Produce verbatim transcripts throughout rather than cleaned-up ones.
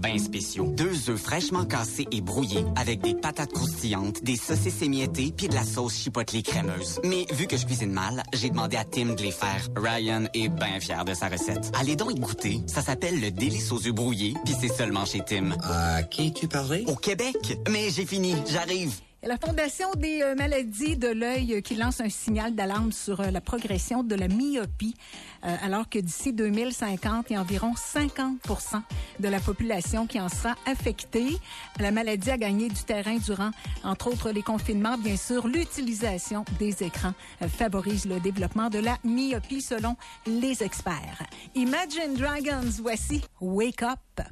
bien spéciaux. Deux œufs fraîchement cassés et brouillés avec des patates croustillantes, des saucisses émiettées puis de la sauce chipotle crémeuse. Mais vu que je cuisine mal, j'ai demandé à Tim de les faire. Ryan est bien fier de sa recette. Allez donc y goûter. Ça s'appelle le délice aux œufs brouillés puis c'est seulement chez Tim. À qui tu parlais? Au Québec. Mais j'ai fini. J'arrive. Et la Fondation des euh, maladies de l'œil euh, qui lance un signal d'alarme sur euh, la progression de la myopie, euh, alors que d'ici deux mille cinquante, il y a environ cinquante pour cent de la population qui en sera affectée. La maladie a gagné du terrain durant, entre autres, les confinements. Bien sûr, l'utilisation des écrans euh, favorise le développement de la myopie, selon les experts. Imagine Dragons, voici Wake Up.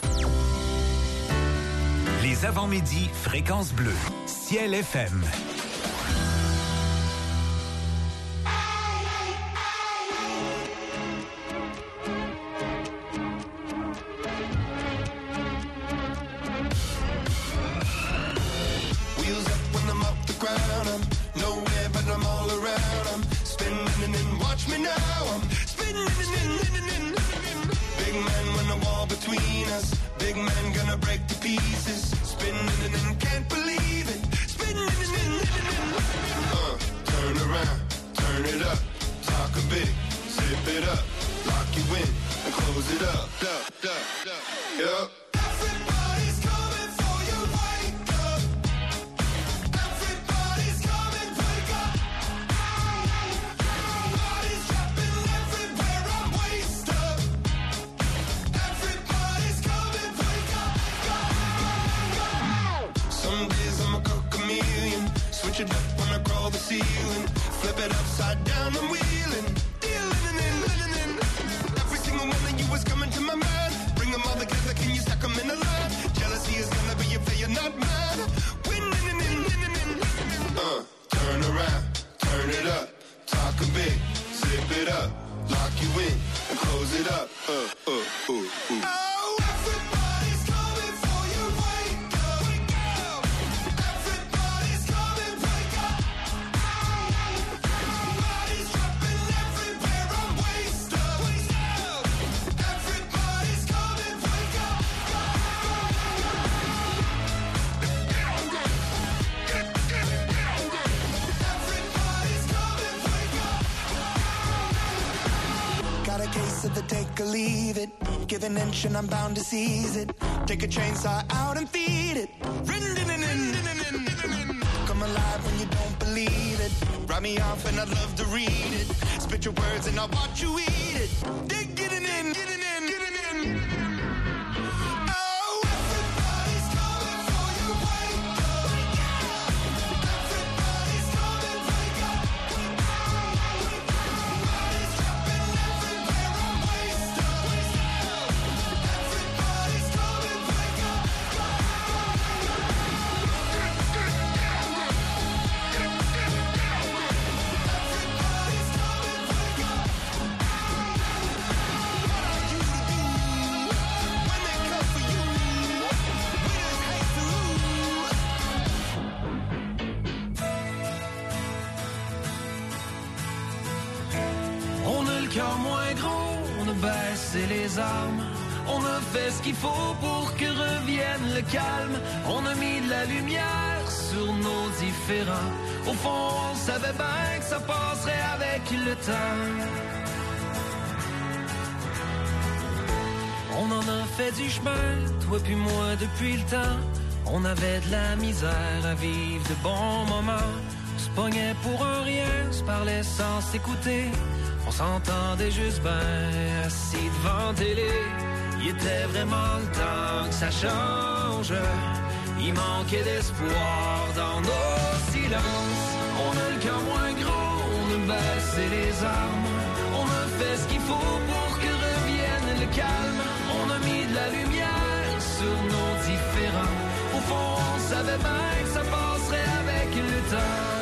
Les avant-midi, Fréquence Bleue, Ciel F M. Wheels up when I'm off the ground. I'm nowhere but I'm all around. I'm spinning and watch me now. I'm spinning and big man when the wall between us. Big man gonna break to pieces. Spinning and can't believe it. Spinning and uh, turn around, turn it up. Talk a big, zip it up. Lock you in and close it up. Duh, duh, duh. Yup. Everybody's coming for you. Wake up. Everybody's coming. Wake up. Bodies dropping everywhere. I'm waist up. Everybody's coming. Wake up. Go, go, go. Some days I'm a chameleon. Switch it up when I crawl the ceiling. Flip it upside down, I'm wheeling. Dealing and in, living in. Every single one of you is coming to my mind. Bring them all together, can you stack them in a line? Jealousy is gonna be if you're not mine. Winning and in, winning in. Uh, turn around, turn it up. Talking big, zip it up. Lock you in and close it up. Uh, uh, uh, uh. Oh, everybody's coming for you. Wake up. Wake up. Everybody's coming. Wake up. Bodies dropping everywhere. I'm waist up. Waist up. Everybody's coming. Wake up. Everybody's coming. Wake up. Got a case of the take or leave it. Give an inch and I'm bound to seize it. Take a chainsaw out and feed it. Come alive when you don't believe it. Write me off and I'd love to read it. Spit your words and I'll watch you eat it. Dig it in, get it in, get it in. Oh, everybody's coming for you. Wake up. Everybody's coming. Wake up. Bodies dropping everywhere. I'm waist up. Everybody's coming. Wake up. Everybody's coming. Wake up. What are you to do when they come for you? Winners hate to lose. On a le cœur moins gros, on a baissé les armes. On a fait ce qu'il faut pour que revienne le calme. On a mis de la lumière sur nos différends. Au fond, on savait bien que ça passerait avec le temps. On en a fait du chemin, toi puis moi depuis le temps. On avait de la misère à vivre de bons moments. On se pognait pour un rien, on se parlait sans s'écouter. On s'entendait juste ben assis devant télé. Il était vraiment le temps que ça change. Il manquait d'espoir dans nos silences. On a le cœur moins gros, on a baissé les armes. On a fait ce qu'il faut pour que revienne le calme. On a mis de la lumière sur nos différends. Au fond, on savait bien que ça passerait avec le temps.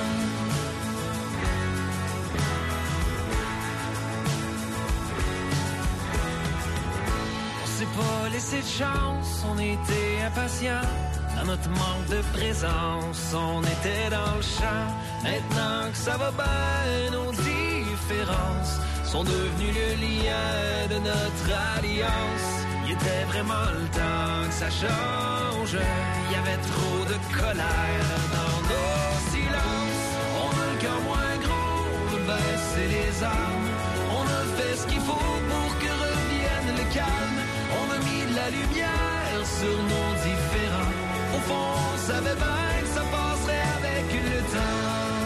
On s'est pas laissé de chance, on était impatients. Dans notre manque de présence, on était dans le champ. Maintenant que ça va bien, nos différences sont devenues le lien de notre alliance. Il était vraiment le temps ça change. Il y avait trop de colère dans nos silences. On a le cœur moins gros, on a baissé les armes. On a fait ce qu'il faut pour que revienne le calme. On a mis de la lumière sur nos différends. Au fond, on savait bien que ça passerait avec le temps.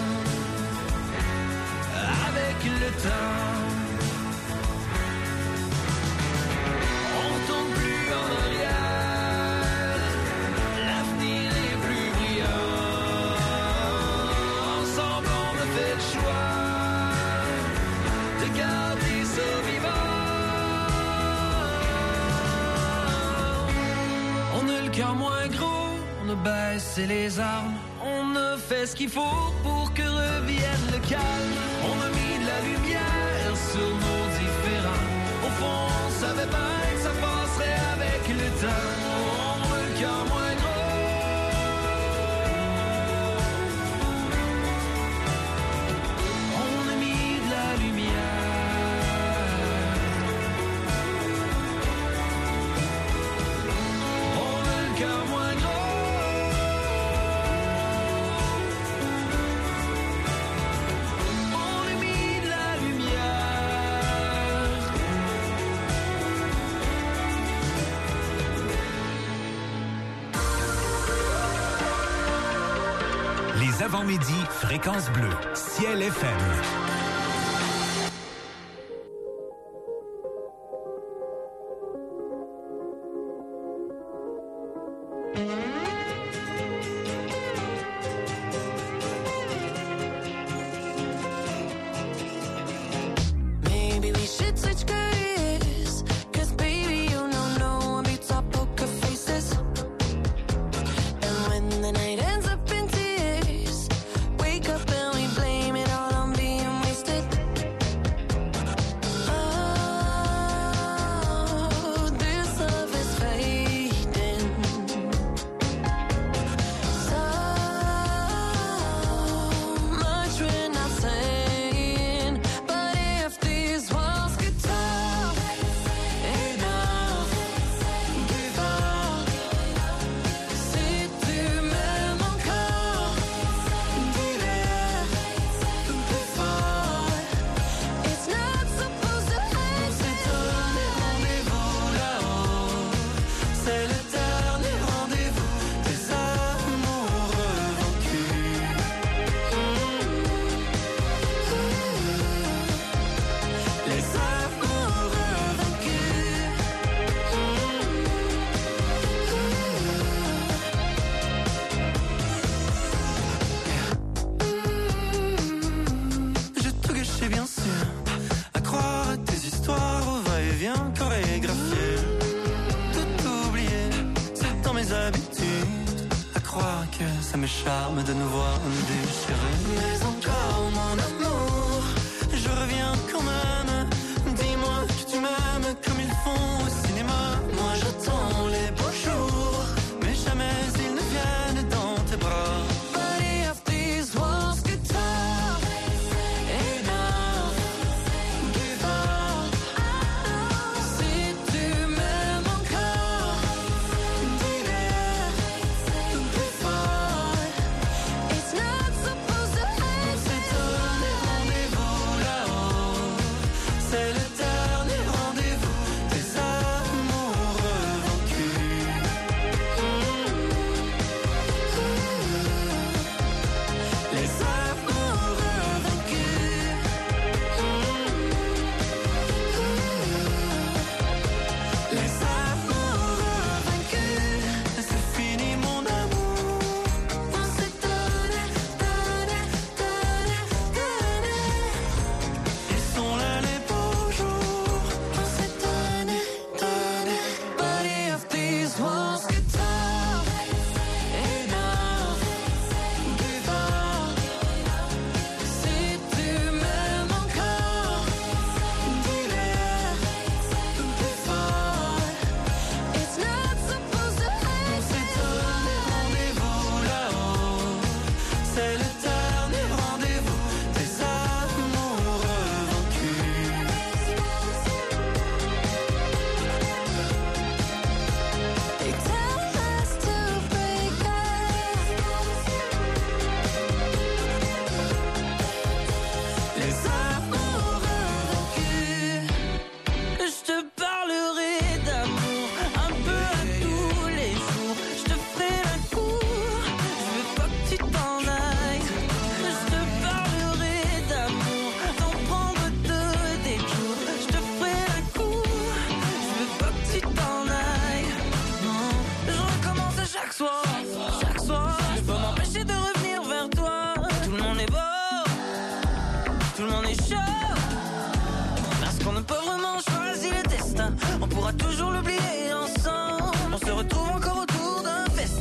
Avec le temps. On tourne plus en arrière. L'avenir est plus brillant. Ensemble, on a fait le choix de garder ça vivant. On a le cœur moins gros, on a baissé les armes. On a fait ce qu'il faut pour que revienne le calme. On a mis de la lumière sur nos différends. Au fond, on savait bien que ça passerait avec le temps. On a le cœur moins gros. On a mis de la lumière. On a le cœur moins gros. Les avant-midi, Fréquence Bleue, Ciel F M. C'est le dernier rendez-vous des amoureux.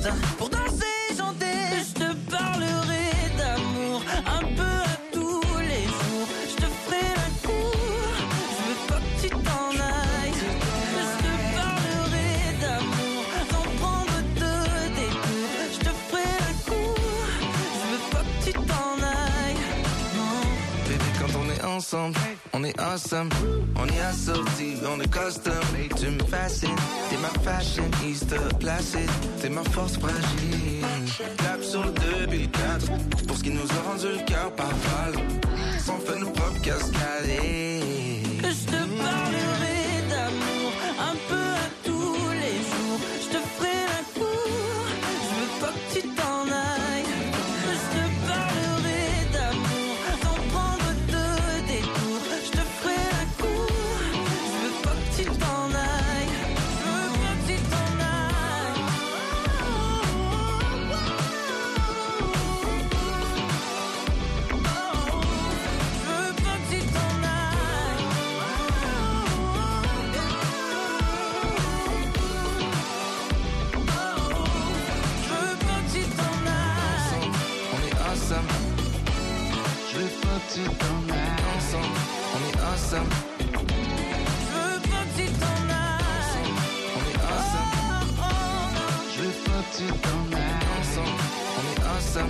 porte pour danser, chanter. Je te parlerai d'amour un peu à tous les jours. Je te ferai la cour, je veux pas que tu t'en ailles. Je te parlerai d'amour sans prendre de détour. Je te ferai la cour, je veux pas que tu t'en ailles. Non. Bébé, quand on est ensemble, on est awesome. On est assortis, on est custom. Tu me fascines, t'es ma fashion Easter placide. T'es ma force fragile. Clap sur le deux puis le quatre. Pour ce qui nous a rendu le cœur par balle. Sans fait nos propres cascades. Je te parlerai d'amour un peu à tous les jours. Je te ferai la cour, je veux pas que tu t'en ailles. Je te parlerai d'amour sans prendre de détour. Je te ferai la cour, je veux pas que tu t'en ailles. Je veux pas que tu t'en ailles. Je veux pas que tu t'en ailles. Je veux pas que tu t'en ailles. On est awesome. Je veux pas que tu t'en ailles. Ensemble, on est awesome. Je veux pas que tu t'en ailles. On est awesome. Oh, oh, non. Je veux pas que tu t'en ailles. Ensemble, on est awesome.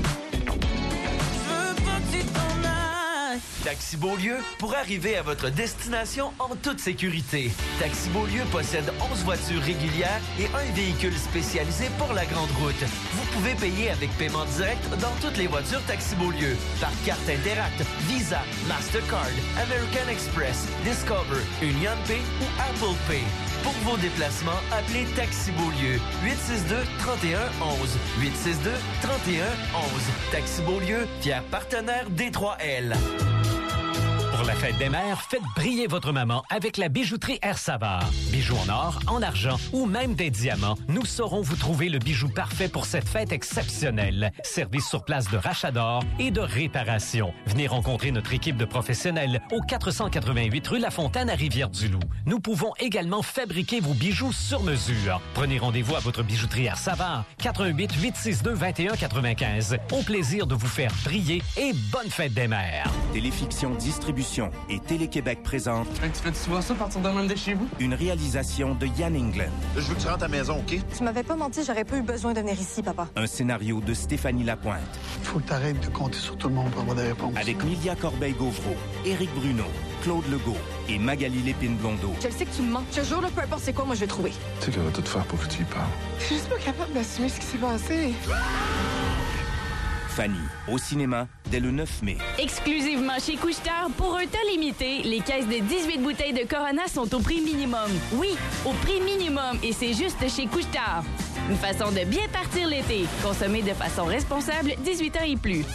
Je veux pas que tu t'en ailles. Taxi Beaulieu pour arriver à votre destination en toute sécurité. Taxi Beaulieu possède onze voitures régulières et un véhicule spécialisé pour la grande route. Vous pouvez payer avec paiement direct dans toutes les voitures Taxi Beaulieu par carte Interact, Visa, Mastercard, American Express, Discover, UnionPay ou Apple Pay. Pour vos déplacements, appelez Taxi Beaulieu huit six deux, trois un un un. huit six deux, trois un un un. Taxi Beaulieu, fier partenaire D trois L. Pour la fête des mères, faites briller votre maman avec la bijouterie Air Savard. Bijoux en or, en argent ou même des diamants, nous saurons vous trouver le bijou parfait pour cette fête exceptionnelle. Service sur place de rachat d'or et de réparation. Venez rencontrer notre équipe de professionnels au quatre cent quatre-vingt-huit rue La Fontaine à Rivière-du-Loup. Nous pouvons également fabriquer vos bijoux sur mesure. Prenez rendez-vous à votre bijouterie Air Savard, quatre un huit, huit six deux, deux un neuf cinq. Au plaisir de vous faire briller et bonne fête des mères. Téléfiction Distribution et Télé-Québec présente Tu fais-tu souvent ça partir de même de chez vous? une réalisation de Yann England. Je veux que tu rentres à la maison, OK? Tu m'avais pas menti, j'aurais pas eu besoin de venir ici, papa. Un scénario de Stéphanie Lapointe. Faut que t'arrêtes de compter sur tout le monde pour avoir des réponses. Avec Lydia Corbeil-Gauvreau, Éric Bruno, Claude Legault et Magali Lépine-Blondeau. Je le sais que tu me mens. Je te jure, là, peu importe c'est quoi, moi je vais trouver. Tu sais qu'elle va tout faire pour que tu y parles. Je suis juste pas capable d'assumer ce qui s'est passé. Fanny, au cinéma, dès le neuf mai. Exclusivement chez Couche-Tard, pour un temps limité, les caisses de dix-huit bouteilles de Corona sont au prix minimum. Oui, au prix minimum, et c'est juste chez Couche-Tard. Une façon de bien partir l'été. Consommer de façon responsable, dix-huit ans et plus.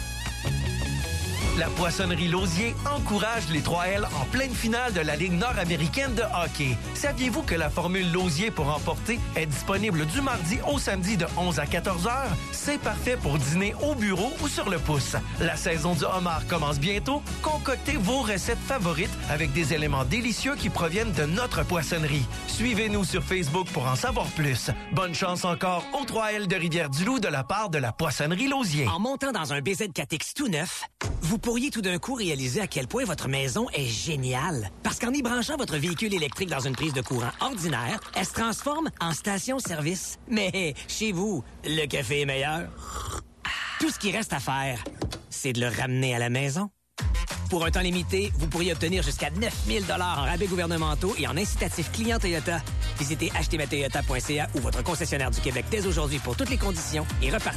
La Poissonnerie Lausier encourage les trois L en pleine finale de la Ligue nord-américaine de hockey. Saviez-vous que la formule Lausier pour emporter est disponible du mardi au samedi de onze à quatorze heures? C'est parfait pour dîner au bureau ou sur le pouce. La saison du homard commence bientôt. Concoctez vos recettes favorites avec des éléments délicieux qui proviennent de notre poissonnerie. Suivez-nous sur Facebook pour en savoir plus. Bonne chance encore aux trois L de Rivière-du-Loup de la part de la Poissonnerie Lausier. En montant dans un B Z quatre X tout neuf, vous pourriez tout d'un coup réaliser à quel point votre maison est géniale. Parce qu'en y branchant votre véhicule électrique dans une prise de courant ordinaire, elle se transforme en station-service. Mais chez vous, le café est meilleur. Tout ce qui reste à faire, c'est de le ramener à la maison. Pour un temps limité, vous pourriez obtenir jusqu'à neuf mille dollars en rabais gouvernementaux et en incitatifs clients Toyota. Visitez acheter ma toyota point c a ou votre concessionnaire du Québec dès aujourd'hui pour toutes les conditions et repartez